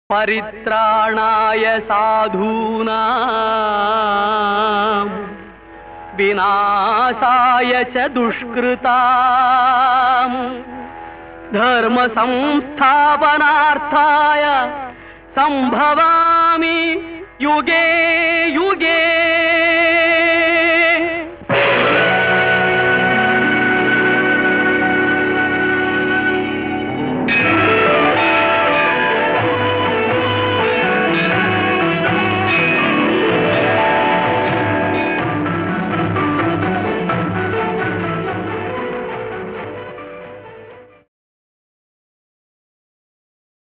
परित्राणाय साधूनां विनाशाय च दुष्कृतां धर्म संस्थापनार्थाय संभवामि युगे युगे।